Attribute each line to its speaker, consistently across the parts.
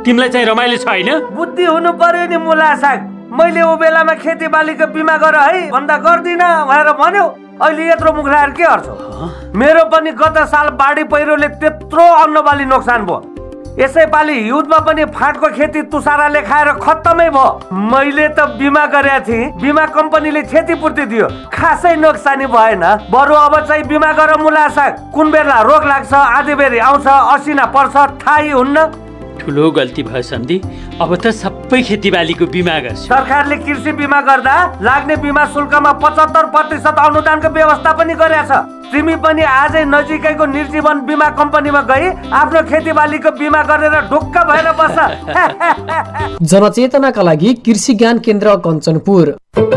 Speaker 1: तिमीलाई चाहिँ रमाइलो छ हैन?
Speaker 2: बुद्धि हुनु पर्यो नि मुला साग। मैले ओ बेलामा खेतीबालीको बिमा गर है भन्दा गर्दिन भनेर भन्यो, अहिले यत्रो मुख लाएर के गर्छौ? मेरो पनि गत साल बाढी पहिरोले त्यत्रो अन्नबाली नोक्सान भयो। यसै पालि हिउँदमा पनि फाँटको खेती तुसाराले खाएर खत्तमै भयो। मैले त बिमा गरेका थिएँ, बिमा कम्पनीले क्षतिपूर्ति दियो, खासै नोक्सानी भएन। बरु अब चाहिँ बिमा गर मुला साग। कुन बेला रोग लाग्छ, आधी बेरी आउँछ, असिना पर्छ, थाहै हुन्न।
Speaker 1: ठुलो गल्ती भयो सम्धी। अब त सबै खेतीबालीको बिमा गर्छु।
Speaker 2: सरकारले कृषि बिमा गर्दा लाग्ने बिमा शुल्कमा 75% अनुदानको व्यवस्था पनि गरेछ। तिमी पनि आजै नजिकैको निर्जीवन बिमा कम्पनीमा गई आफ्नो खेतीबालीको बिमा गरेर ढुक्क भएर बस।
Speaker 3: जनचेतनाका लागि कृषि ज्ञान केन्द्र कञ्चनपुर।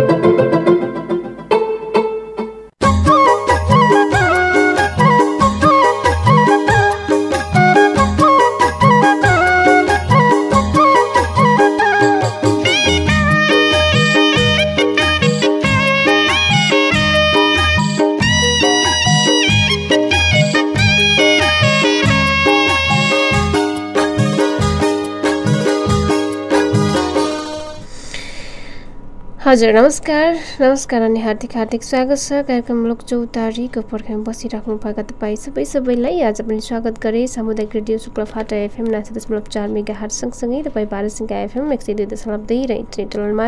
Speaker 4: हजुर नमस्कार अनि हार्दिक स्वागत छ कार्यक्रम लोकचौतारीको पर्खाइमा बसिराख्नु भएका तपाईँ सबैलाई आज पनि स्वागत गरे। सामुदायिक रेडियो शुक्लफाटा एफएम 90.4 मेगाहर्ज सँगसँगै तपाईँ भारतसिंह एफएम 102.2 र इन्टरनेट टनलमा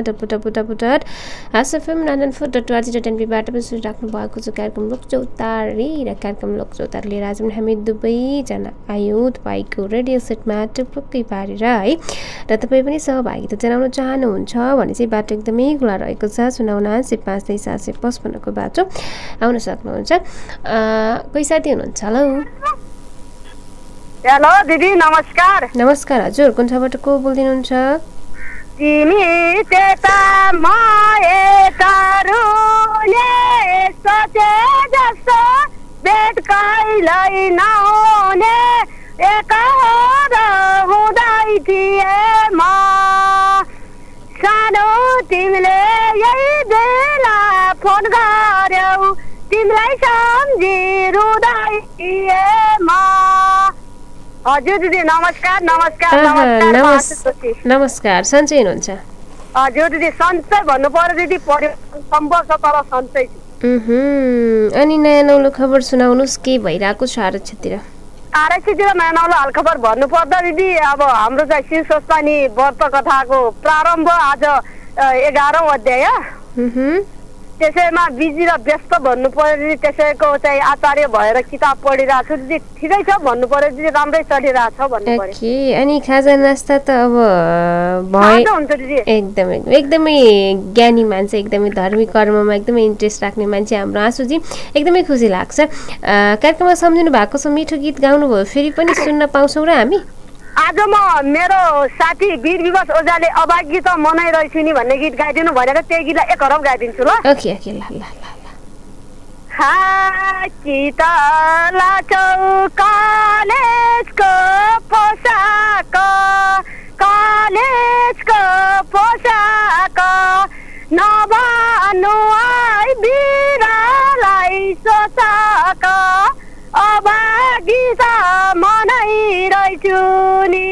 Speaker 4: www.asfm994.org.np बाट पनि सुनिराख्नु भएको छ कार्यक्रम लोकचौतारी। र कार्यक्रम लोकचौतारी लिएर आज पनि हामी दुवैजना आयौँ तपाईँको रेडियो सेटमा टुप्लुक्कै पारेर है। र तपाईँ पनि सहभागिता जनाउन चाहनुहुन्छ भने चाहिँ बाटो एकदमै खुला रहेको छ। 0995 को बाटो आउन सक्नुहुन्छ। कोही साथी हुनुहुन्छ?
Speaker 5: हेलो दिदी नमस्कार।
Speaker 4: नमस्कार हजुर, कुन ठाउँबाट को बोल्दिनुहुन्छ?
Speaker 5: तिमी त्यता म यतारुले सोचे जस्तो भेट कहिल्यै नहुने एकाएर हुँदै थिए म सानो। तिमीले यही बेला फोन गर्यौ, तिमीलाई सम्झी रुँदै थिए म। हजुर दिदी नमस्कार।
Speaker 4: नमस्कार सन्चै हुनुहुन्छ?
Speaker 5: हजुर दिदी सन्चै भन्नु पर्यो दिदी, सम्भव छ तर सन्चै छु।
Speaker 4: अनि नयाँ नौलो खबर सुनाउनुहोस्, के भइरहेको छ आरक्षतिर?
Speaker 5: आरक्षतिर नयाँ नौलो हालखबर भन्नु पर्दा दिदी अब हाम्रो चाहिँ शिव संस्थानी व्रत कथाको प्रारम्भ आज 11औं अध्याय। त्यसैमा बिजी र व्यस्त भन्नु पर्यो दिदी। त्यसैको चाहिँ आचार्य भएर किताब पढिरहेको छु दिदी। ठिकै छ भन्नु पर्यो दिदी, राम्रै चलिरहेछ भन्नु पर्यो।
Speaker 4: अनि खाजा नास्ता त अब
Speaker 5: हुन्छ दिदी।
Speaker 4: एकदमै ज्ञानी मान्छे, एकदमै धार्मिक कर्ममा एकदमै इन्ट्रेस्ट राख्ने मान्छे हाम्रो आँसुजी, एकदमै खुसी लाग्छ। कार्यक्रममा सम्झिनु भएको छ, मिठो गीत गाउनुभयो, फेरि पनि सुन्न पाउँछौँ र हामी?
Speaker 5: आज म मेरो साथी वीर विवश ओझाले अभागी त मनाइरहेछु नि भन्ने गीत गाइदिनु भनेर त्यही गीतलाई एक हरफ गाइदिन्छु ल।
Speaker 4: ओके ल।
Speaker 5: कि त लाचौ कलेजको पोसाक, कलेजको पोसाक नभन्नु है बिरालाई सोचक, अभागी त मनाइरहेछु नि।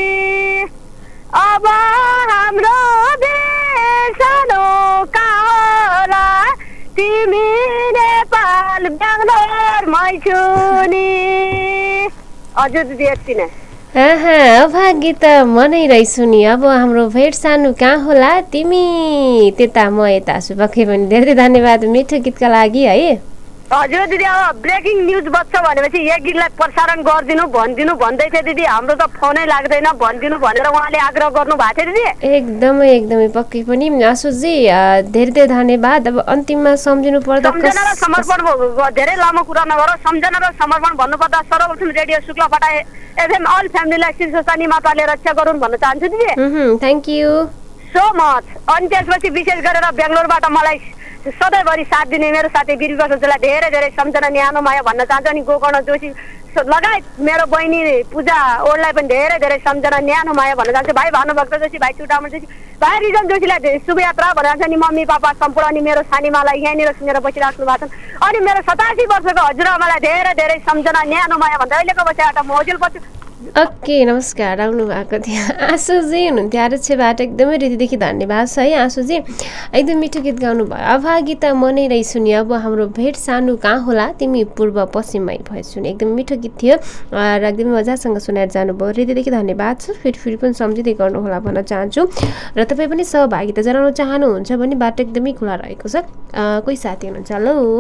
Speaker 5: अब हाम्रो देश सानो काला, तिमी नेपाल बेङ्गलोरमै छु नि। हजुर दिदी यति नै।
Speaker 4: अभागी त मनाइरहेछु नि, अब हाम्रो भेट सानो कहाँ होला, तिमी त्यता म यता छु। पक्कै पनि धेरै धन्यवाद मिठो गीतका लागि है।
Speaker 5: हजुर दिदी अब ब्रेकिङ न्युज बज्छ भनेपछि एक गीतलाई प्रसारण गरिदिनु भनिदिनु भन्दै थिए दिदी। हाम्रो त फोनै लाग्दैन भनिदिनु भनेर उहाँले आग्रह गर्नु भएको थियो दिदी।
Speaker 4: एकदमै पक्कै पनि आशुजी धेरै धन्यवाद। अब अन्तिममा सम्झिनु पर्दा
Speaker 5: सम्झना र समर्पण, धेरै लामो कुरा नगर, सम्झना र समर्पण भन्नुपर्दा सर्वप्रथम रेडियो शुक्लफाटा एफएम अल फ्यामिलीलाई शिव संस्थानी माताले रक्षा गरून् भन्न चाहन्छु दिदी।
Speaker 4: Thank you so
Speaker 5: much. अनि त्यसपछि विशेष गरेर बेङ्गलोरबाट मलाई सधैँभरि साथ दिने मेरो साथी वीर विवश ओझालाई धेरै सम्झना न्यानो माया भन्न चाहन्छु। अनि गोकर्ण जोशी लगायत मेरो बहिनी पूजा ओडलाई पनि धेरै सम्झना न्यानो माया भन्न चाहन्छु। भाइ भानुभक्त जोशी, भाइ चुडामण जोशी, भाइ रिजन जोशीलाई शुभयात्रा भन्न चाहन्छु। अनि मम्मी पापा सम्पूर्ण अनि मेरो सानीमालाई यहाँनिर सुनेर बसिराख्नु भएको छ। अनि मेरो 87 वर्षको हजुरआमालाई धेरै सम्झना न्यानो माया भन्दा अहिलेको बसेबाट म हजुर बस्छु
Speaker 4: ओके नमस्कार आउनु भएको थियो आँसुजी हुनुहुन्थ्यो आरक्षबाट एकदमै हृदयदेखि धन्यवाद छ है आँसुजी एकदम मिठो गीत गाउनु भयो अभागिता मनै रही सुनि अब हाम्रो भेट सानो कहाँ होला तिमी पूर्व पश्चिममै भए सुनि एकदम मिठो गीत थियो र एकदमै मजासँग सुनाएर जानुभयो हृदयदेखि धन्यवाद छ फेरि पनि सम्झिँदै गर्नुहोला भन्न चाहन्छु र तपाईँ पनि सहभागिता जनाउन चाहनुहुन्छ भने बाटो एकदमै खुला रहेको छ कोही साथी हुनुहुन्छ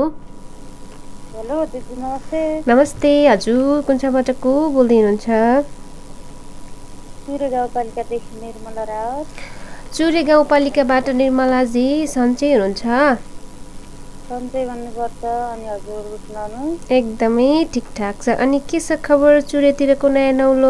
Speaker 5: हेलो दिदी नमस्ते
Speaker 4: नमस्ते हजुर कुन चाहिँबाट को बोल्दै हुनुहुन्छ
Speaker 5: चुरे गाउँपालिकादेखि निर्मला रावत
Speaker 4: चुरे गाउँपालिकाबाट निर्मलाजी सन्चै हुनुहुन्छ
Speaker 5: सन्चै भन्नुपर्छ अनि हजुर सुनाउनु
Speaker 4: एकदमै ठिकठाक छ अनि के छ खबर चुरेतिरको नयाँ नौलो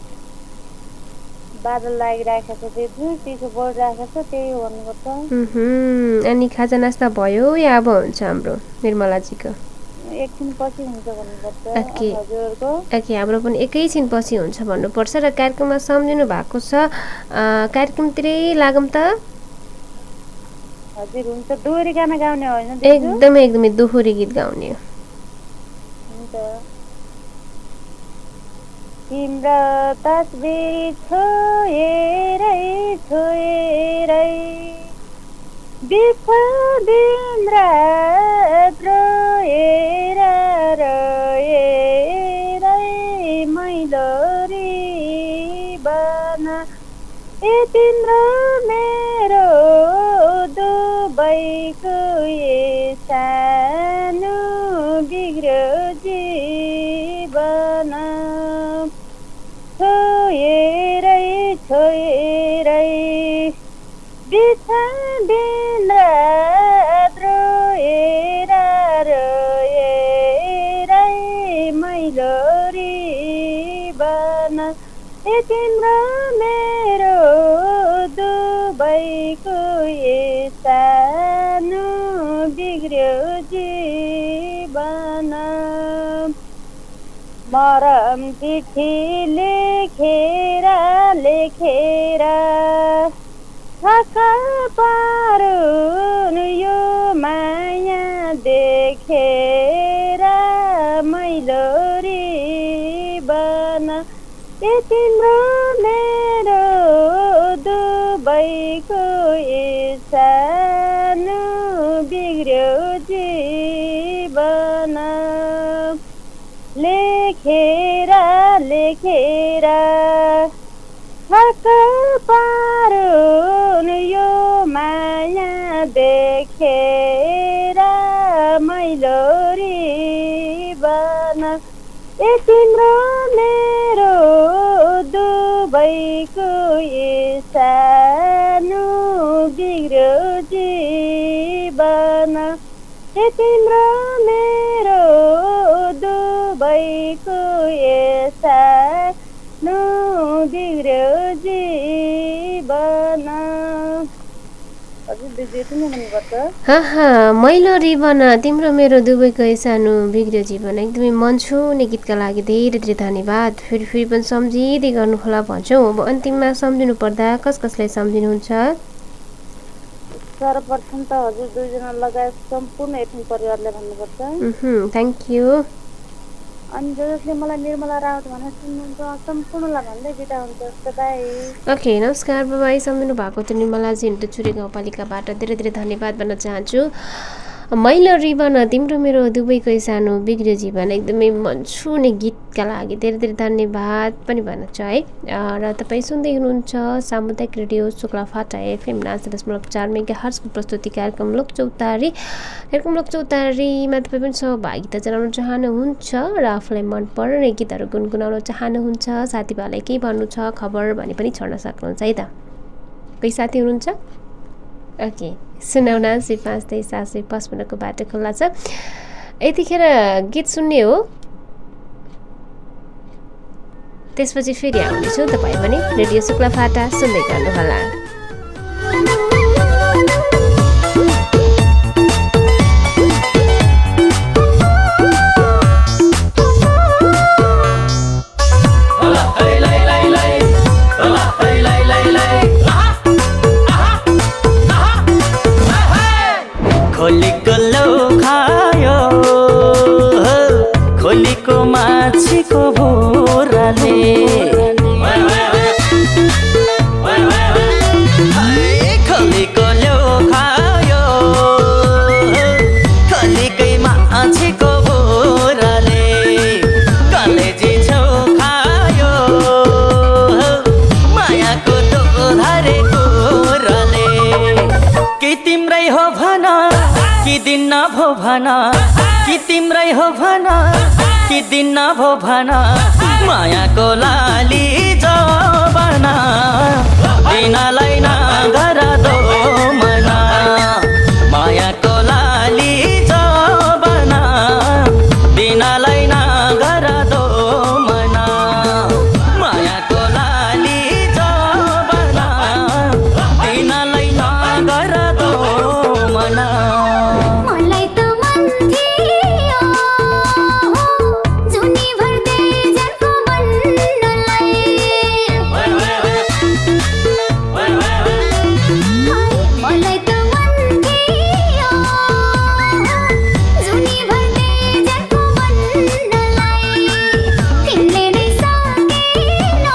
Speaker 5: बादल लागिरहेको छ दिदी चिसो बढिरहेको छ त्यही भन्नुपर्छ
Speaker 4: अनि खाजा नास्ता भयो या अब हुन्छ हाम्रो निर्मलाजीको
Speaker 5: एकछिन पछि हुन्छ भन्नुपर्छ हजुरको
Speaker 4: ओके हाम्रो पनि एकैछिन पछि हुन्छ भन्नुपर्छ र कार्यक्रममा सम्झिनु भएको छ कार्यक्रमतिरै लागौँ त
Speaker 5: हजुर हुन्छ दोहोरी गाना गाउने होइन
Speaker 4: एकदमै दोहोरी गीत गाउने
Speaker 5: हुन्छ तिम्रो तस्बिर छोएरै बिख दिन रात रोएर मैलोरी बना ए तिम्रो मेरो दुबैको सानो बिग्रो जीवन छोएरै बिछा दिन रात रोएर मैलोरी बना ए तिम्रो मेरो दुबैको सानो बिग्रियो जीवन मरम चिठी लेखेर थका पारुन् यो माया देखेर मैलोरी बना ए तिम्रो मेरो दुबैको सानो बिग्रियो जीवन लेखेर थका पारुन् यो माया देखेर मैलोरी बना ए तिम्रो मेरो दुबैको सानो बिग्रियो जीवन ए तिम्रो मेरो दुबैको सानो बिग्रियो जीवन
Speaker 4: मैलोरी बना तिम्रो मेरो दुबईको सानो बिग्रियो जीवन एकदमै मन छुने गीतका लागि धेरै धेरै धन्यवाद फेरि पनि सम्झिँदै गर्नुहोला भन्छौँ अब अन्तिममा सम्झिनु पर्दा कसलाई सम्झिनुहुन्छ
Speaker 5: सर्वप्रथम त हजुर दुईजना लगायत सम्पूर्ण एफएम परिवारलाई भन्नुपर्छ
Speaker 4: थ्याङ्क यू
Speaker 5: अनि जसले मलाई निर्मला रावत भनेर सुन्नुहुन्छ सम्पूर्णलाई भन्दै बिदा हुन्छ बाई
Speaker 4: ओके नमस्कार बाबाई सम्झिनु भएको थियो निर्मलाजी हुनु त चुरे गाउँपालिकाबाट धेरै धेरै धन्यवाद भन्न चाहन्छु मैलोरी बना तिम्रो मेरो दुबईको सानो बिग्रियो जीवन एकदमै मन छुने गीतका लागि धेरै धेरै धन्यवाद पनि भन्न चाहे र तपाईँ सुन्दै हुनुहुन्छ सामुदायिक रेडियो शुक्लाफाटा एफएम 90.4 मेगाहर्जको प्रस्तुति कार्यक्रम लोकचौतारीमा तपाईँ पनि सहभागिता जनाउन चाहनुहुन्छ र आफूलाई मनपर्ने गीतहरू गुनगुनाउन चाहनुहुन्छ साथीभाइलाई केही भन्नु छ खबर भने पनि छोड्न सक्नुहुन्छ है त कोही साथी हुनुहुन्छ ओके सुनाउन 52355 को बाटो खुल्ला छ यतिखेर गीत सुन्ने हो त्यसपछि फेरि आउनेछु तपाईँ पनि रेडियो शुक्लाफाटा सुन्दै गर्नुहोला
Speaker 6: खोलीको लौ खायो खोलीको माछीको भुराले दिन भो भन कि तिम्रै हो भन कि दिन भो भन मायाको लाली जवान दिनलाई नगर दो मना मायाको लाली जवान दिनलाई नगर दो मना मायाको लाली जवान दिनलाई नगर दो मना
Speaker 7: मलाई त मन थियो जुनी भर्दै जर्को बन्नलाई मलाई त मन थियो जुनी भर्दै जर्को बन्नलाई तिमीले नै सकेनौ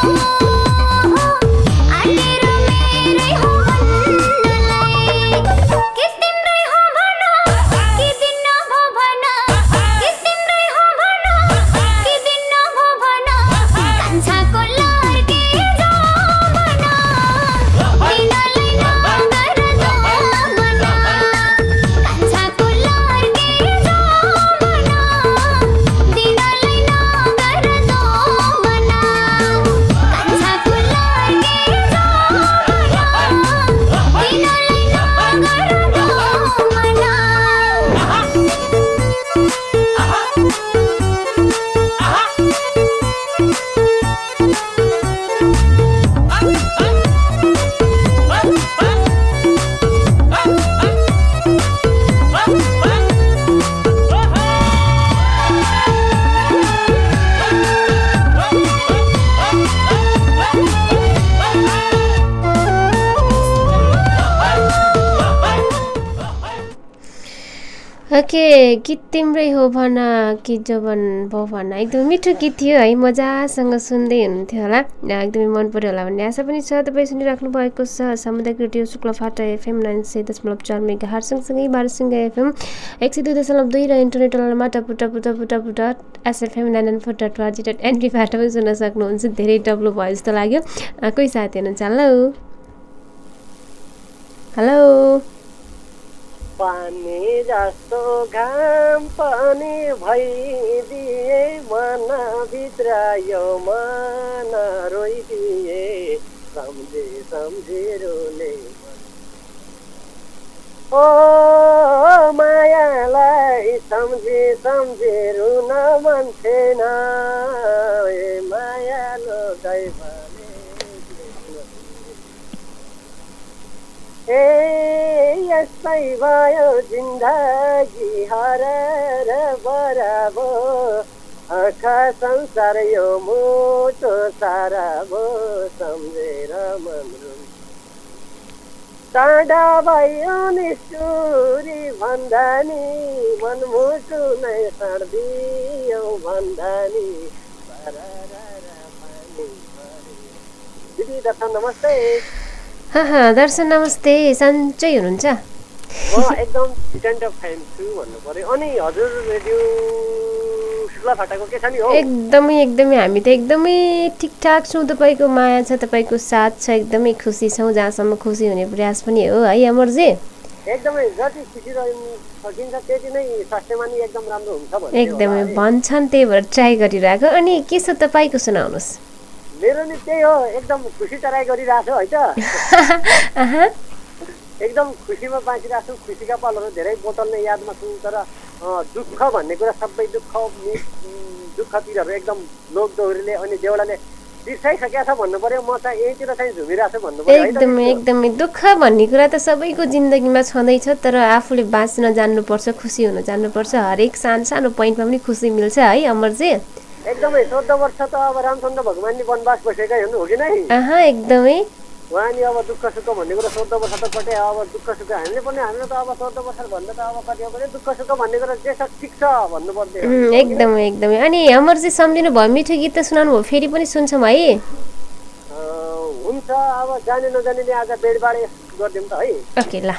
Speaker 7: आएर मेरै हो बन्नलाई कि तिम्रै हो भन कि दिन भो भन कि तिम्रै हो भन कि दिन भो भन कान्छाको लर्के जो भन दिनलाई नगर दो मना कान्छाको लर्के जो भन दिनलाई नगर दो मना कान्छाको लर्के जो भन दिनलाई नगर दो मना
Speaker 4: ओके गीत तिम्रै हो भन कि जवन भो भन एकदमै मिठो गीत थियो है मजासँग सुन्दै हुनुहुन्थ्यो होला एकदमै मन पर्यो होला भन्ने आशा पनि छ तपाईँ सुनिराख्नु भएको छ सामुदायिक रेडियो शुक्लाफाटा FM 96.4 मेगाहर्ज सँगसँगै बारसिंगा FM 102.2 र इन्टरनेट अनलाइनमा टपुटपुटपुटपुट SFM 994.org.np बाट पनि सुन्न सक्नुहुन्छ धेरै डब्लु भयो जस्तो लाग्यो कोही साथी हुनुहुन्छ हेलो हेलो
Speaker 8: पानी जस्तो घाम पनि भइदिए मन भित्र यो मन रोइदिए सम्झे सम्झे रोले ओ मायालाई सम्झे सम्झे रुन मन थिएन ए मायालो दैव यस्तै भयो जिन्दगी हरेर बराबो आँखा संसार यो मोटो सारा भो सम्झेर मन टाढा भयो निष्ठुरी भन्दा नि मनमुटु नै साड्दियौ भन्दा नि दिदी दर्शन नमस्ते
Speaker 4: दर्शन नमस्ते सन्चै हुनुहुन्छ
Speaker 8: एकदम फिट अफ फाइन छु भन्नु पर्यो अनि हजुर रेडियो शुक्लाफाटाको के छ नि हो
Speaker 4: एकदमै एकदमै हामी त एकदमै ठिकठाक छौँ तपाईँको माया छ तपाईँको साथ छ एकदमै खुसी छौँ जहाँसम्म खुसी हुने प्रयास पनि हो है अमरजी
Speaker 8: एकदमै जति खुसी रहनु सकिन्छ त्यति नै स्वास्थ्यमा नि एकदम राम्रो हुन्छ भन्ने
Speaker 4: एकदमै भन्छन् त्यही भएर ट्राई गरिरहेको अनि के छ तपाईँको सुनाउनुहोस्
Speaker 8: मेरो नि त्यही हो एकदम खुसी ट्राई गरिरहेको छु है त एकदम खुसीमा बाँचिरहेको छु खुसीका पलहरू धेरै बोतल्ने यादमा छु तर दुःख भन्ने कुरा सबै दुःखतिरहरू एकदम लोकदोहोरीले अनि देउडाले बिर्साइसकेको छ भन्नु पर्यो म चाहिँ यहीँतिर चाहिँ झुमिरहेको छु भन्नु पर्यो
Speaker 4: एकदमै एकदमै दुःख भन्ने कुरा त सबैको जिन्दगीमा छँदैछ तर आफूले बाँच्न जान्नुपर्छ खुसी हुन जान्नुपर्छ हरेक सानो सानो पोइन्टमा पनि खुसी मिल्छ है अमरजी
Speaker 8: एकदमै 14 वर्ष त अब रामचन्द्र भगवान नि वनवास बसेकै हुनु हो कि नै
Speaker 4: एकदमै
Speaker 8: उहाँ नि अब दुःख सुख भन्ने कुरा 14 वर्ष त कतै अब दुःख सुख हामीले त अब 14 वर्ष भन्दा त अब कति हो दुःख सुख भन्ने कुरा जे छ ठिक छ भन्नु पर्दैन
Speaker 4: एकदमै एकदमै अनि अमरजी सम्झिनु भयो मिठो गीत त सुनाउनु भयो फेरि पनि सुन्छौँ है
Speaker 8: हुन्छ अब जाने नजानेले आज बेडबाडे गरिदिउँ त है
Speaker 4: ओके ल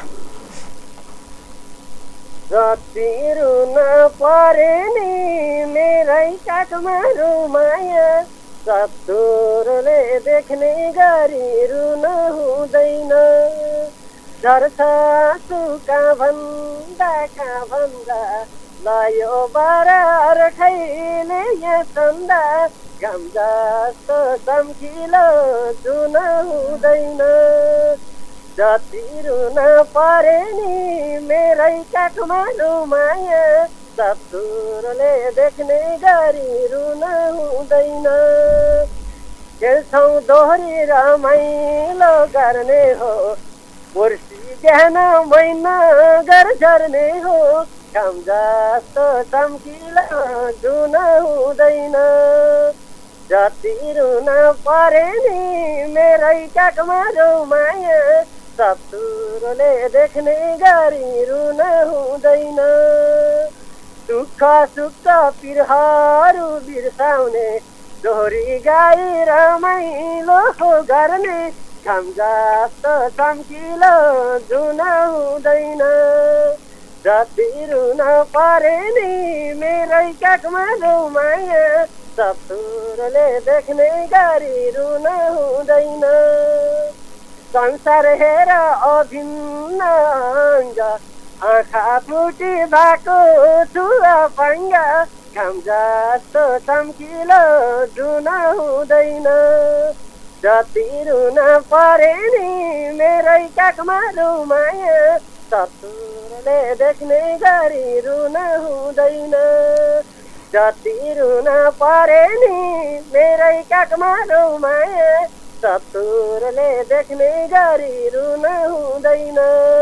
Speaker 8: जति रुन परे नि मेरै काखमा रुमाया सत्तुरले देख्ने गरी रुन हुँदैन झर्छ सुका भन्दा कहाँ भन्दा लयो बरार खैले यहाँ चन्दा घाम जस्तो चम्किलो जुन हुँदैन जति रुन परे नि मेरै काठमाडौँ माया ससुरले देख्ने गरी रुन हुँदैन खेल्छौँ दोहोरी रमाइलो गर्ने हो पर्सि बिहान महिना घर झर्ने हो घाम जस्तो चम्किलो जुन हुँदैन जति रुन परे नि मेरै काठमाडौँ माया ससुरले देख्ने गरी रुन हुँदैन सुख सुख पिरहरू बिर्साउने दोहोरी गाई रमाइलो गर्ने घाम जस्तो चम्किलो जुन हुँदैन जति रुन परे नि मेरै काठमाडौँ माया ससुरले देख्ने गरी रुन हुँदैन संसार हेर अभिन्न अङ्ग आँखा फुटी भएको छुवा पाङ्गा घाम जस्तो चम्किलो जुन हुँदैन जति रुन परे नि मेरै काठमाडौँ माया ससुरले देख्ने गरी रुन हुँदैन जति रुन परे नि मेरै काठमाडौँ माया ससुरले देख्ने गरी रुन हुँदैन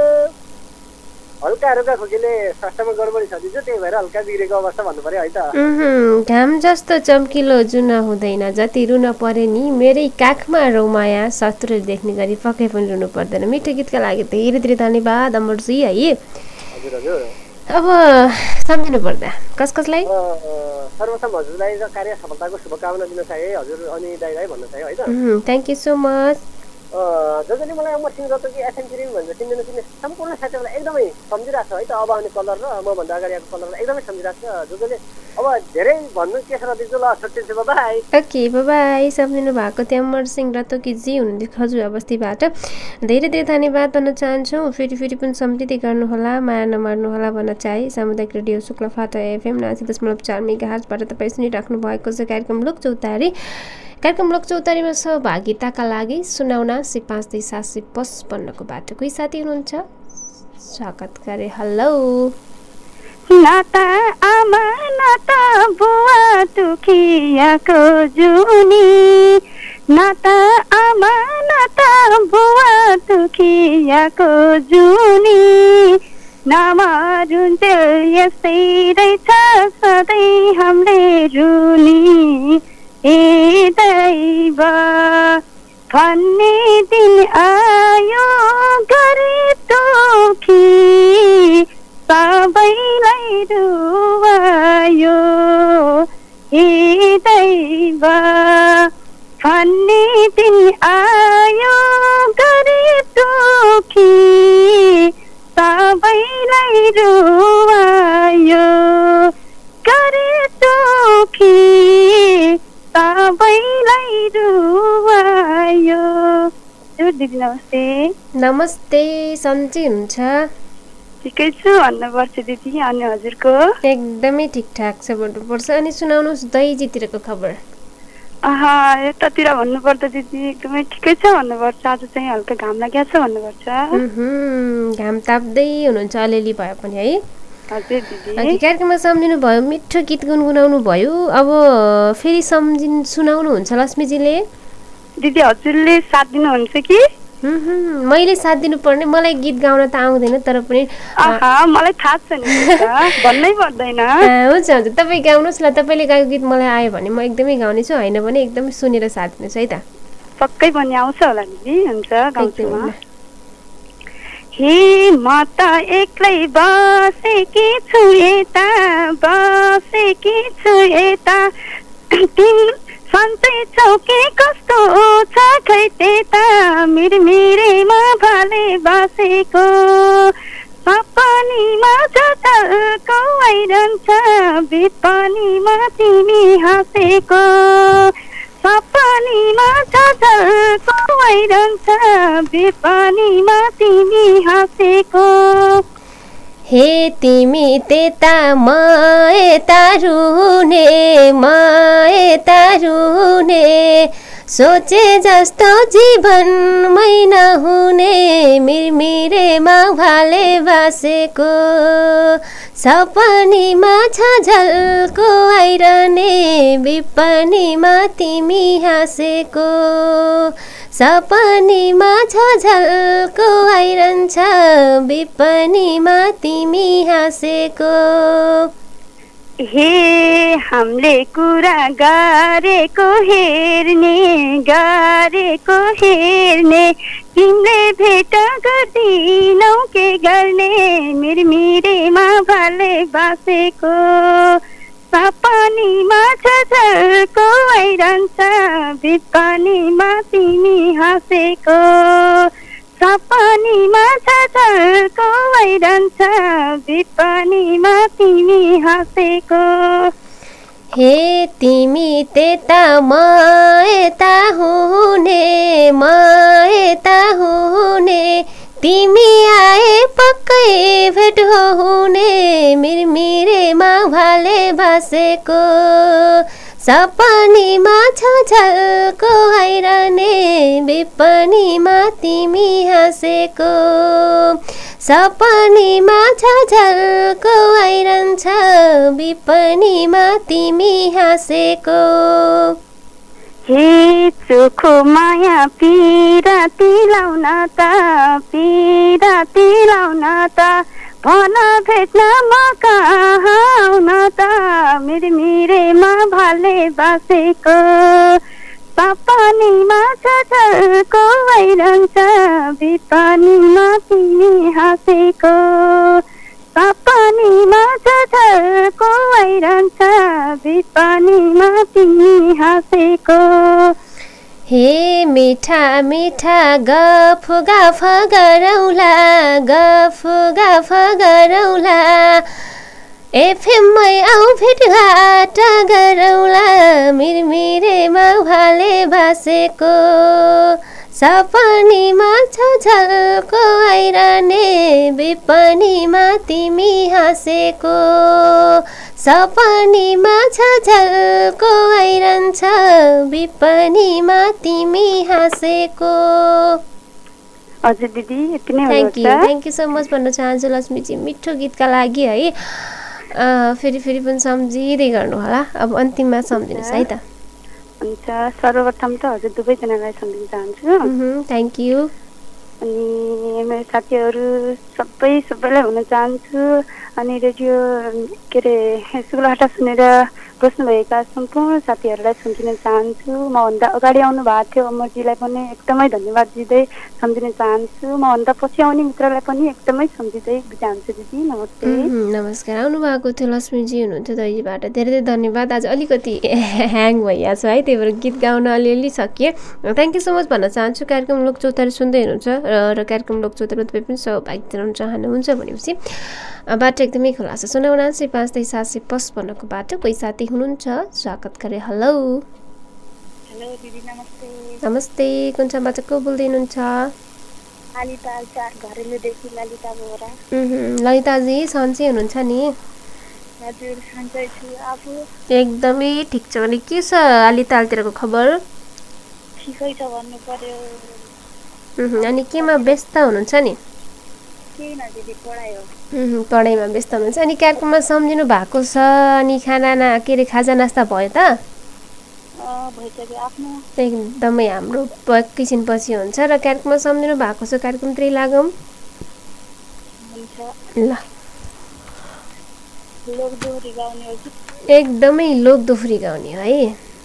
Speaker 8: हल्का रुगा खोकीले स्वास्थ्यमा गडबडी छ दिजु त्यही भएर हल्का बिग्रेको अवस्था भन्नु पर्यो है त
Speaker 4: घाम जस्तो चम्किलो जुन हुँदैन जति रुन परे नि मेरै काखमा माया शत्रुले देख्ने गरी पक्कै पनि रुनु पर्दैन मिठो गीतका लागि धेरै धेरै धन्यवाद अमरजी है
Speaker 8: हजुर हजुर
Speaker 4: अब सम्झिनु पर्दा कसलाई
Speaker 8: सर्वप्रथम हजुरलाई र कार्य सफलताको शुभकामना दिन चाहे हजुर अनि दाइलाई भन्न चाहे है त
Speaker 4: थ्याङ्क यू सो मच
Speaker 8: जसले मलाई अमरसिंह रतोकी एफएम क्रिम भनेर चिन्दैन चिन्ने सम्पूर्ण साथीहरूलाई एकदमै सम्झिरहेको छ है त अब आउने कलर र मभन्दा अगाडि आएको कलरलाई एकदमै सम्झिरहेको छ जसले अब धेरै भन्नु के छ र दिजु ल छुट्टिन्छु बाई
Speaker 4: ओके बाई सम्झिनु भएको थियो अमरसिंह रतोकीजी हुनुहुन्थ्यो खजुरा बस्तीबाट धेरै धेरै धन्यवाद भन्न चाहन्छौँ फेरि पनि सम्झिँदै गर्नुहोला माया नमार्नुहोला भन्न चाहे सामुदायिक रेडियो शुक्लफाटा एफएम 90.4 मेगाहर्जबाट तपाईँ सुनिराख्नु भएको छ कार्यक्रम लोकचौतारीमा सहभागिताका लागि सुनाउना 52755 को बाटो कोही साथी हुनुहुन्छ स्वागत गरे हेलो
Speaker 5: नाता आमा नाता बुवा दुखियाको जुनी नाता आमा नाता बुवा दुखियाको जुनी नमारुन्जेल यस्तै रहेछ सधैँ हाम्रे रुनी ए दैव भन्ने दिन आयो गरे दुखी सबैलाई रुवायो हे दैव भन्ने दिन आयो गरे दुखी सबैलाई रुवायो गरे दुखी सबैलाई रुवायो दिदी नमस्ते
Speaker 4: नमस्ते सन्चै हुनुहुन्छ
Speaker 5: ठिकै छु भन्नुपर्छ दिदी अनि हजुरको
Speaker 4: एकदमै ठिकठाक छ भन्नुपर्छ अनि सुनाउनुहोस् दहीजीतिरको खबर
Speaker 5: यतातिर भन्नुपर्दा दिदी एकदमै ठिकै छ भन्नुपर्छ आज चाहिँ हल्का घाम लागेको छ भन्नुपर्छ
Speaker 4: घाम ताप्दै हुनुहुन्छ अलिअलि भए पनि है
Speaker 5: हजुर दिदी
Speaker 4: कार्यक्रममा सम्झिनु भयो मिठो गीत गुनगुनाउनु भयो अब फेरि सुनाउनुहुन्छ लक्ष्मीजीले
Speaker 5: दिदी हजुरले साथ दिनुहुन्छ कि
Speaker 4: मैले साथ दिनु पर्ने मलाई गीत गाउन त आउँदैन तर पनि
Speaker 5: मलाई थाहा छ नि भन्नै पर्दैन
Speaker 4: हुन्छ हुन्छ तपाईँ गाउनुहोस् ल तपाईँले गाएको गीत मलाई आयो भने म एकदमै गाउने छु होइन भने एकदमै सुनेर साथ दिनुहोस् है त
Speaker 5: पक्कै पनि आउँछ होला दिदी हुन्छ गाउँछु म हे म त एक्लै बसेकी छु यता सन्चै चौकी कस्तो छ खै त्यता मिरमिरेमा भाले बसेको सपनीमा जताको आइरहन्छ विपनीमा तिमी हाँसेको सपनीमा झलको आइरहन्छ बेपनीमा तिमी हाँसेको
Speaker 4: हे तिमी त्यता म यता रुने सोचे जस्तो जीवनमै नहुने मिरमिरेमा भाले बासेको सपनीमा झलको आइरहने विपनीमा तिमी हाँसेको सपनीमा झलको आइरहन्छ विपनीमा तिमी हाँसेको
Speaker 5: हे हामीले कुरा गरेको हेर्ने तिमीले भेट गर्दिनौ के गर्ने मिरमिरेमा भाले बासेको सपनीमा झलको आइरहन्छ विपनीमा तिमी हाँसेको सपनीमा झलको आइरहन्छ विपनीमा तिमी हाँसेको
Speaker 4: हे तिमी त्यता म यता हुने तिमी आए पक्कै भेट हुने मिरमिरेमा भाले बासेको सपनीमा झलको आइरहने विपनीमा तिमी हाँसेको सपनीमा झलको आइरहन्छ विपनीमा तिमी हाँसेको
Speaker 5: हे चोखो माया पिराती लाउन त भन भेट्न म कहाँ आउन त मिरमिरेमा भाले बासेको सपनीमा झलको आइरहन्छ विपनीमा तिमी हाँसेको सपनीमा झलको आइरहन्छ विपनीमा तिमी हाँसेको
Speaker 4: हे मिठा मिठा गफ गरौला एफएममै आऊ भेटघाट गरौला मिरमिरेमा भाले बासेको सपनीमा झलको आइरहने विपनीमा तिमी हाँसेको सपनीमा झलको आइरहन्छ विपनीमा तिमी हाँसेको
Speaker 5: हजुर दिदी यति नै हो
Speaker 4: थ्याङ्क यू सो मच भन्न चाहन्छु लक्ष्मीजी मिठो गीतका लागि है फेरि पनि सम्झिँदै गर्नु होला अब अन्तिममा सम्झिनुहोस् है त
Speaker 5: हुन्छ सर्वप्रथम त हजुर दुवैजनालाई सम्झिन चाहन्छु
Speaker 4: थ्याङ्क यू
Speaker 5: अनि मेरो साथीहरू सबैलाई हुन चाहन्छु अनि रेडियो के अरे शुक्लहाटा सुनेर बस्नुभएका सम्पूर्ण साथीहरूलाई सम्झिन चाहन्छु मभन्दा अगाडि आउनु भएको थियो अमरजीलाई पनि एकदमै धन्यवाद दिँदै सम्झिन चाहन्छु मभन्दा पछि आउने मित्रलाई पनि एकदमै सम्झिँदै बिदा हुन्छ दिदी नमस्ते
Speaker 4: नमस्कार आउनु भएको थियो लक्ष्मीजी हुनुहुन्थ्यो दैलीबाट धेरै धन्यवाद आज अलिकति ह्याङ भइहाल्छ है त्यही भएर गीत गाउन अलिअलि सकिए थ्याङ्क यू सो मच भन्न चाहन्छु कार्यक्रम लोकचौतारी सुन्दै हुनुहुन्छ र कार्यक्रम लोकचौतारीमा तपाईँ पनि सहभागिता रहन चाहनुहुन्छ भनेपछि बाटो एकदमै खुला छ 0995-755 बाटो कोही साथी हुनुहुन्छ स्वागत गरे हेलो
Speaker 5: दिदी नमस्ते
Speaker 4: नमस्ते कुन ठाउँबाट को बोल्दै हुनुहुन्छ
Speaker 5: घरेलुदेखि ललिता बोरा
Speaker 4: ललिताजी सन्चै हुनुहुन्छ नि
Speaker 5: हजुर सन्चै छु आफू
Speaker 4: एकदमै ठिक छ भने के छ आलितालतिरको खबर
Speaker 5: ठिकै छ भन्नु पर्यो
Speaker 4: अनि केमा व्यस्त हुनुहुन्छ नि पढाइमा व्यस्त हुनुहुन्छ अनि कार्यक्रममा सम्झिनु भएको छ अनि के अरे खाजा नास्ता भयो त एकदमै हाम्रो एकैछिनपछि हुन्छ र कार्यक्रममा सम्झिनु भएको छ कार्यक्रमतिर लागौँ ल एकदमै लोक दोहोरी गाउने है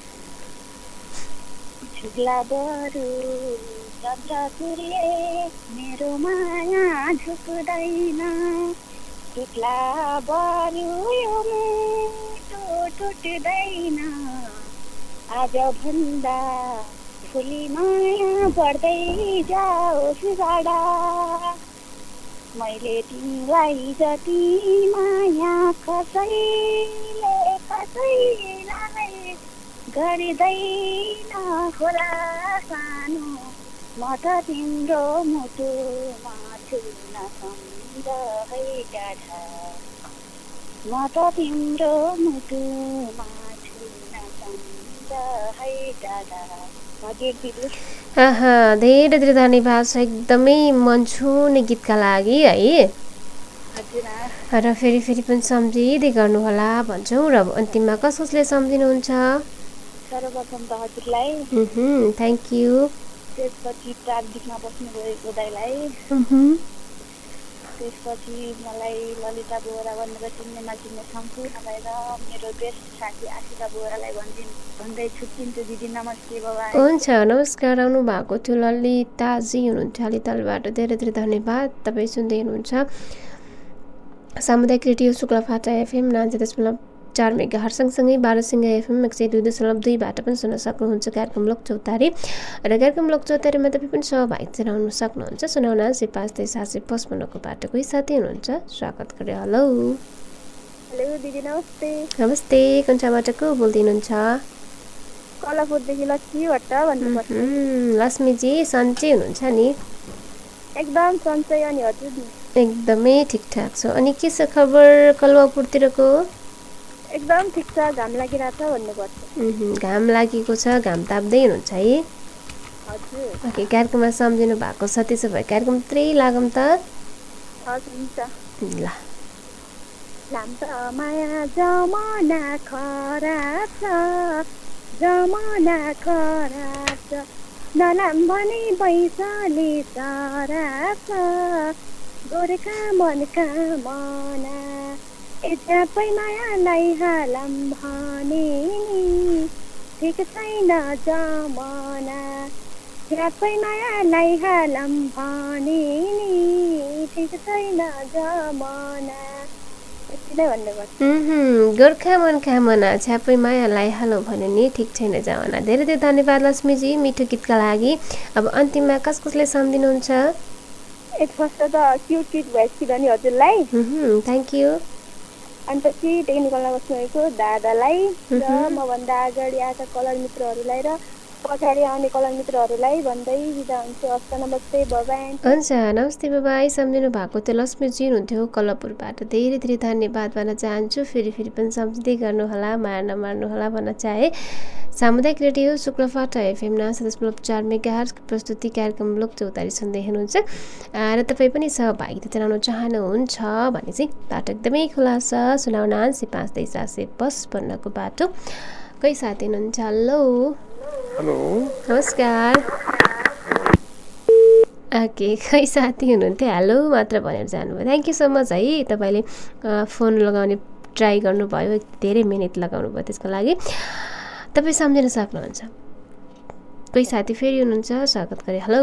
Speaker 5: मेरो माया झुक्दैन टुट्ला बरु यो मुटु टुट्दैन आज भन्दा फुली माया बढ्दै जाओस् गाडा मैले तिमीलाई जति माया कसैलाई
Speaker 7: गरिँदैन होला सानो म त तिम्रो मुटुमा छुन सम्झ है डाँडा म त तिम्रो मुटुमा छुन सम्झ है डाँडा
Speaker 4: धेरै धेरै धन्यवाद छ एकदमै मन छुने गीतका लागि है र फेरि फेरि पनि सम्झिँदै गर्नुहोला भन्छौँ र अन्तिममा कसले सम्झिनुहुन्छ
Speaker 7: सर्वप्रथम त हजुरलाई
Speaker 4: थ्याङ्क यू
Speaker 7: त्यसपछि प्राविधिकमा बस्नुभएको दाइलाई त्यसपछि मलाई ललिता बोहरा भनेर चिन्ने नचिन्ने सम्पूर्णलाई र मेरो बेस्ट साथी आशिका बोहरालाई भन्दै छुट्टिन्छु दिदी नमस्ते बाबा
Speaker 4: हुन्छ नमस्कार आउनु भएको थियो ललिताजी हुनुहुन्छ अलितलबाट धेरै धेरै धन्यवाद तपाईँ सुन्दै हुनुहुन्छ सामुदायिक रेडियो शुक्लाफाटा एफएम 90.4 मेगाहर्ज सँगसँगै बारसिंह एफएम 102.2बाट पनि सुन्न सक्नुहुन्छ कार्यक्रम लोकचौतारी र कार्यक्रम लोकचौतारीमा तपाईँ पनि सहभागिता रहन सक्नुहुन्छ 0985 को बाटो कोही साथी हुनुहुन्छ स्वागत गरे हेलो
Speaker 7: दिदी नमस्ते
Speaker 4: नमस्ते कन्चाबाट को बोल्दै हुनुहुन्छ
Speaker 7: कलापुरदेखि लक्ष्मी भट्ट भन्नुपर्छ
Speaker 4: लक्ष्मीजी सन्चै हुनुहुन्छ नि
Speaker 7: एकदम सन्चै अनि हजुर
Speaker 4: एकदमै ठिकठाक छ अनि के छ खबर कलवापुरतिरको
Speaker 7: एकदम ठिक छ घाम लागिरहेछ भन्नुपर्छ
Speaker 4: घाम लागेको छ घाम ताप्दै हुनुहुन्छ है
Speaker 7: हजुर
Speaker 4: ओके कार्यक्रममा सम्झिनु भएको छ त्यसो भए कार्यक्रम त्रै लागौँ त
Speaker 7: हजुर हुन्छ
Speaker 4: ल
Speaker 7: लाम्प माया जमाना खराब छ जमाना खराब छ नलाम भने पैसाले सराब छ गोरेका मनका मना एजापै मायालाई हालम भने नि ठिक छैन जमाना एजापै मायालाई हालम भने नि ठिक छैन जमाना
Speaker 4: गोर्खा मनका मना छ्यापै मायालाई हालो भने नि ठिक छैन जमाना धेरै धेरै धन्यवाद लक्ष्मीजी मिठो गीतका लागि अब अन्तिममा कसले सम्झिनुहुन्छ
Speaker 7: फर्स्ट त क्युट क्युट भोइस किनभने हजुरलाई
Speaker 4: थ्याङ्क यू
Speaker 7: अन्त चाहिँ टेक्निकलमा बस्नुभएको दादालाई र मभन्दा अगाडि आएका कलर मित्रहरूलाई र पछाडि आउने कलर मित्रहरूलाई भन्दै बिदा हुन्छु हस्त नमस्ते बाबाई
Speaker 4: हुन्छ नमस्ते बाबाई सम्झिनु भएको थियो लक्ष्मीजी हुनुहुन्थ्यो कलपुरबाट धेरै धेरै धन्यवाद भन्न चाहन्छु फेरि फेरि पनि सम्झिँदै गर्नुहोला मार्न मार्नुहोला भन्न चाहे सामुदायिक रेडियो शुक्लाफाटा एफएम 90.4 मेगाहर्जको प्रस्तुति कार्यक्रम लोकचौतारी सुन्दै हुनुहुन्छ र तपाईँ पनि सहभागिता जनाउन चाहनुहुन्छ भने चाहिँ बाटो एकदमै खुला छ 0985 को बाटो कोही साथी हुनुहुन्छ हेलो
Speaker 9: हेलो
Speaker 4: नमस्कार ओके खै साथी हुनुहुन्थ्यो हेलो मात्र भनेर जानुभयो थ्याङ्क यू सो मच है तपाईँले फोन लगाउने ट्राई गर्नुभयो धेरै मिहिनेत लगाउनु भयो त्यसको लागि तपाईँ सम्झिन सक्नुहुन्छ कोही साथी फेरि हुनुहुन्छ स्वागत गरे हेलो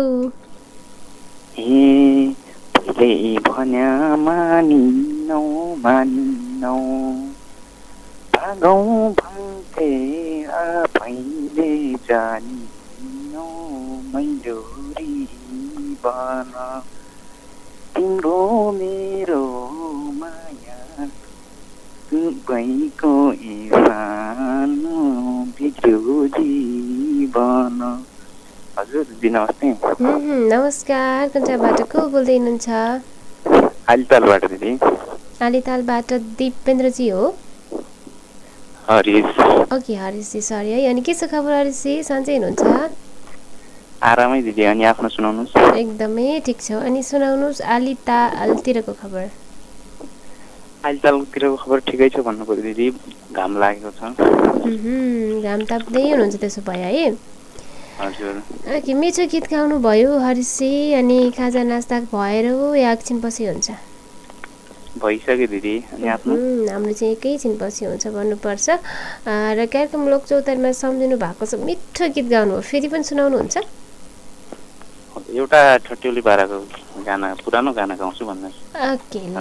Speaker 10: आफैले जानिनौ मैलोरी बन तिम्रो मेरो माया दुबैको सानो बिग्रियो जीवन हजुर दिदी नमस्ते
Speaker 4: नमस्कार कन्चाबाट को बोल्दै हुनुहुन्छ
Speaker 10: आलितालबाट दिदी
Speaker 4: आलितालबाट दिपेन्द्रजी हो
Speaker 10: हरिश
Speaker 4: ओके हरिशजी सरी है अनि के छ खबर हरिशजी सन्चै हुनुहुन्छ
Speaker 10: आरामै दिदी अनि आफ्नो सुनाउनुहोस्
Speaker 4: एकदमै ठिक छ अनि सुनाउनुहोस् आलितालतिरको खबर
Speaker 10: आलितालतिरको खबर ठिकै छ भन्नु पर्यो दिदी घाम लागेको छ
Speaker 4: घाम ताप्दै हुनुहुन्छ त्यसो भए है
Speaker 10: हजुर
Speaker 4: ओके मिठो गीत गाउनु भयो हरिशजी अनि खाजा नास्ता भएर हो या एकछिन पछि हुन्छ
Speaker 10: भइसक्यो दिदी अनि आफ्नो
Speaker 4: हाम्रो चाहिँ एकैछिन पछि हुन्छ भन्नुपर्छ र कार्यक्रम लोकचौतारीमा सम्झिनु भएको छ मिठो गीत गाउनु हो फेरि पनि सुनाउनुहुन्छ
Speaker 10: एउटा ठट्यौली बाराको गाना पुरानो गाना गाउँछु भन्नुहोस्
Speaker 4: ओके ल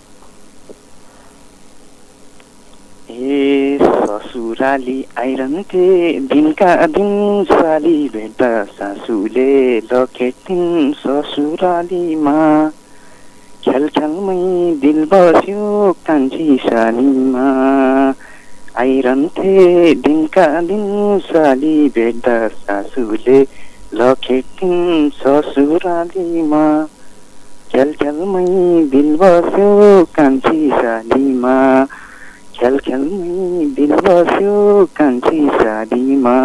Speaker 10: ए ससुराली आइरहन्थे दिनका दिन साली भेट्दा सासूले लखेटिन् ससुरालीमा ख्यालमै दिल बस्यो कान्छी सालीमा आइरहन्थे दिनका दिन साली भेट्दा सासूले लखेटिन् ससुरालीमा खेल खेलमै दिल बस्यो कान्छी सालीमा खेल खेलमै दिल बस्यो कान्छी सालीमा।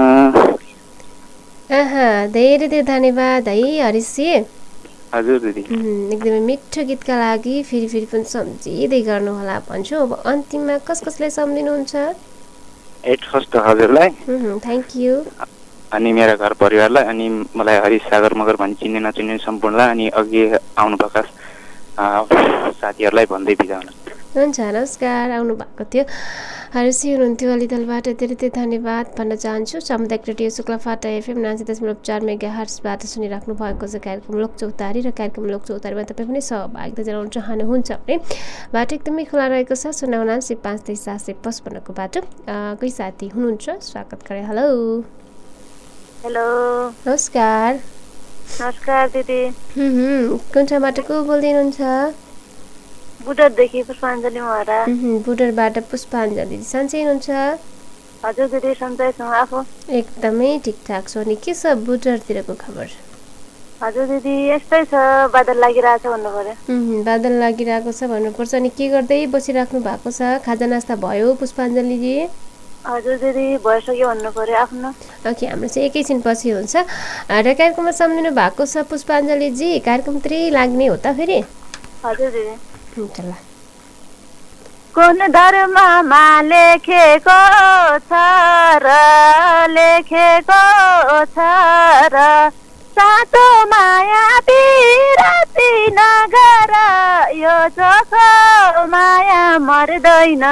Speaker 4: धेरै धेरै धन्यवाद है हरिसी।
Speaker 10: हजुर दिदी
Speaker 4: एकदमै मिठो गीतका लागि फेरि फेरि पनि सम्झिँदै गर्नुहोला भन्छु। अब अन्तिममा कसलाई सम्झिनुहुन्छ?
Speaker 10: एट फर्स्ट हजुरलाई
Speaker 4: थ्याङ्क यू।
Speaker 10: अनि मेरा घर परिवारलाई अनि मलाई हरिश सागर मगर भनी चिन्ने नचिन्ने सम्पूर्णलाई अनि अघि आउनुभएका साथीहरूलाई भन्दै बिदा हुन।
Speaker 4: हुन्छ नमस्कार। आउनु भएको थियो हरिसी हुनुहुन्थ्यो अलिदलबाट। धेरै धेरै धन्यवाद भन्न चाहन्छु। सामुदायिक रेडियो शुक्लाफाटा FM 90.4 मेगाहर्ट्जबाट सुनिराख्नु भएको छ कार्यक्रम लोकचौतारी र कार्यक्रम लोकचौतारीमा तपाईँ पनि सहभागिता जनाउन चाहनुहुन्छ भने बाटो एकदमै खुला रहेको छ। 079 5 755 बाटो। कोही साथी हुनुहुन्छ स्वागत गरे। हेलो
Speaker 7: हेलो
Speaker 4: नमस्कार।
Speaker 7: नमस्कार दिदी।
Speaker 4: कुन ठाउँबाट को बोल्दै हुनुहुन्छ?
Speaker 7: बुटरदेखि पुष्पाञ्जली महरा।
Speaker 4: बुटरबाट पुष्पाञ्जली। सन्चै हुनुहुन्छ?
Speaker 7: हजुर दिदी सन्चै छु। आफू?
Speaker 4: एकदमै ठिकठाक छ। अनि के छ बुटरतिरको खबर?
Speaker 7: हजुर दिदी यस्तै छ, बादल लागिरहेछ भन्नु पर्यो।
Speaker 4: बादल लागिरहेको छ भन्नुपर्छ। अनि के गर्दै बसिराख्नु भएको छ? खाजा नास्ता भयो पुष्पाञ्जलीजी?
Speaker 7: हजुर दिदी भइसक्यो भन्नु पर्यो आफ्नो।
Speaker 4: ओके हाम्रो चाहिँ एकैछिन पछि हुन्छ। र कार्यक्रममा सम्झिनु भएको छ पुष्पाञ्जलीजी, कार्यक्रमतिरै लाग्ने हो त फेरि?
Speaker 7: हजुर दिदी।
Speaker 4: ल
Speaker 7: कुन धर्ममा लेखेको छ र लेखेको छ र सातो माया पिराती नगर यो चोखो माया मर्दैन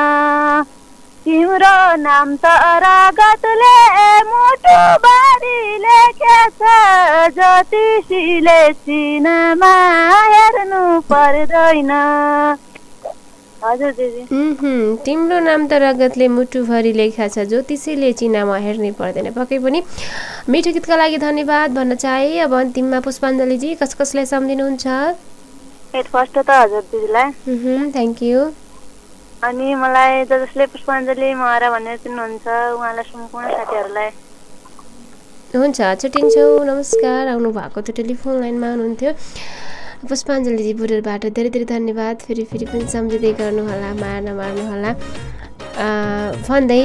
Speaker 7: तिम्रो नाम त रगतले मुटु बारी लेखेछ ज्योतिषीले चिनमा हेर्नु पर्दैन। हजुर दिदी।
Speaker 4: तिम्रो नाम त रगतले मुटुभरि लेखा छ ज्योतिषीले चिनामा हेर्नै पर्दैन। पक्कै पनि मिठो गीतका लागि धन्यवाद भन्न चाहे। अब अन्तिममा पुष्पाञ्जलीजी कसलाई सम्झिनुहुन्छ?
Speaker 7: एट फर्स्ट त हजुर दिदीलाई
Speaker 4: थ्याङ्क यू।
Speaker 7: अनि मलाई जसले पुष्पाञ्जली महरा भनेर चिन्नुहुन्छ उहाँलाई सम्पूर्ण साथीहरूलाई
Speaker 4: हुन्छ छुट्टिन्छौँ। नमस्कार। आउनु भएको थियो टेलिफोन लाइनमा हुनुहुन्थ्यो पुष्पाञ्जलीजी बुटरबाट। धेरै धेरै धन्यवाद। फेरि फेरि पनि सम्झिँदै गर्नुहोला, मार्नुहोला भन्दै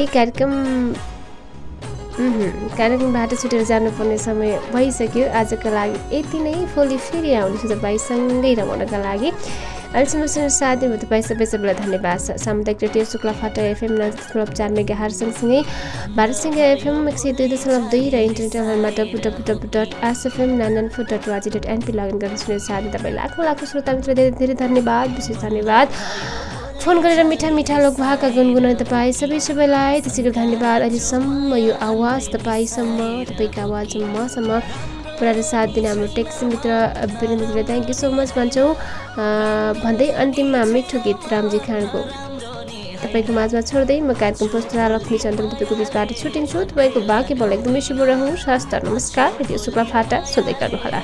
Speaker 4: कार्यक्रमबाट छुटेर जानुपर्ने समय भइसक्यो। आजको लागि यति नै। भोलि फेरि आउनेछु तपाईँसँगै रमाउनका लागि। अहिलेसम्म सुनेर साथ दिनु तपाईँ सबैलाई धन्यवाद छ। सामुदायिक रेडियो शुक्लाफाटा FM 90.4 मेगाहर्ट्ज सँगसँगै भारतसँगै FM 102.2 र इन्टरनेट अनलाइनमा www.asfm994.org.np लगइन गरेर सुनेर साथ तपाईँ लाखौँ श्रोता मित्र धेरै धेरै धन्यवाद। विशेष धन्यवाद फोन गरेर मिठा मिठा लोकभाका गुनगुनाउने तपाईँ सबैलाई त्यसै गरी धन्यवाद। अहिलेसम्म यो आवाज तपाईँसम्म, तपाईँको आवाज मसम्म पुऱ्याएर साथ दिने हाम्रो टेक्सी मित्र वीरेन्द्रलाई थ्याङ्क यू सो मच भन्छौँ भन्दै अन्तिममा मिठो गीत रामजी खानको तपाईँको माझमा छोड्दै म कार्यक्रम प्रस्तुता लक्ष्मी चन्द्र तपाईँको बिचबाट छुट्टिन्छु। तपाईँको बाँकी बोल एकदमै शुभ रहूँ। स्वास्थ्य नमस्कार। रेडियो शुक्लाफाटा सुन्दै गर्नुहोला।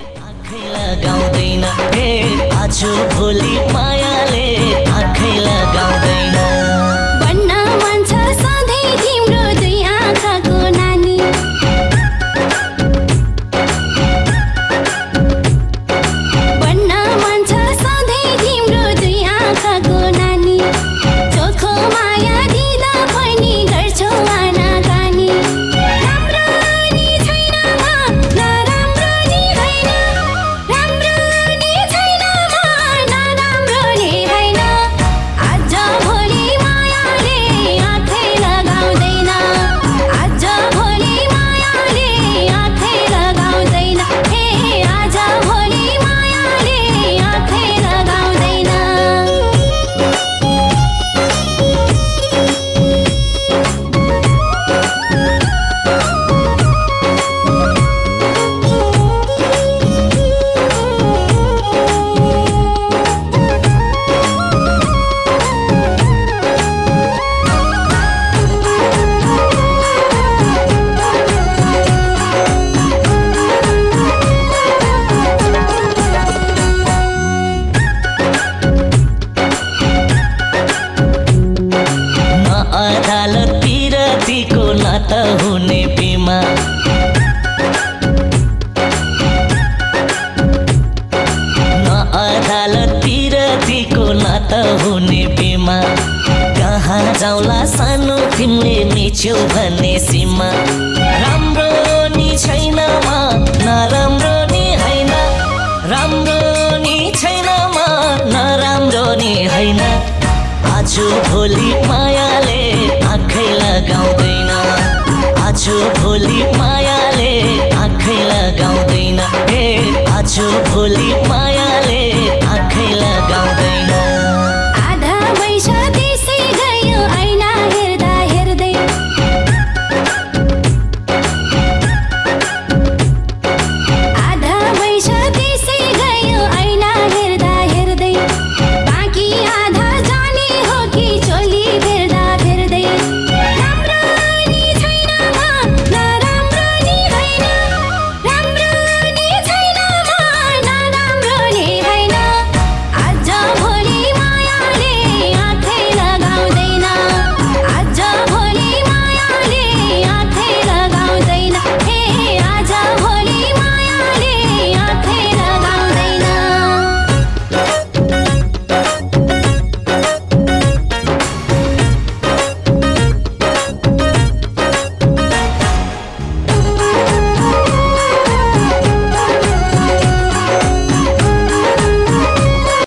Speaker 6: तिमीले मिच्यौ भन्ने सीमा राम्रो नि छैन म नराम्रो नि हैन राम्रो नि छैन म नराम्रो नि हैन आज भोलि मायाले आँखै लगाउँदैन आज भोलि मायाले आँखै लगाउँदैन हे आज भोलि माया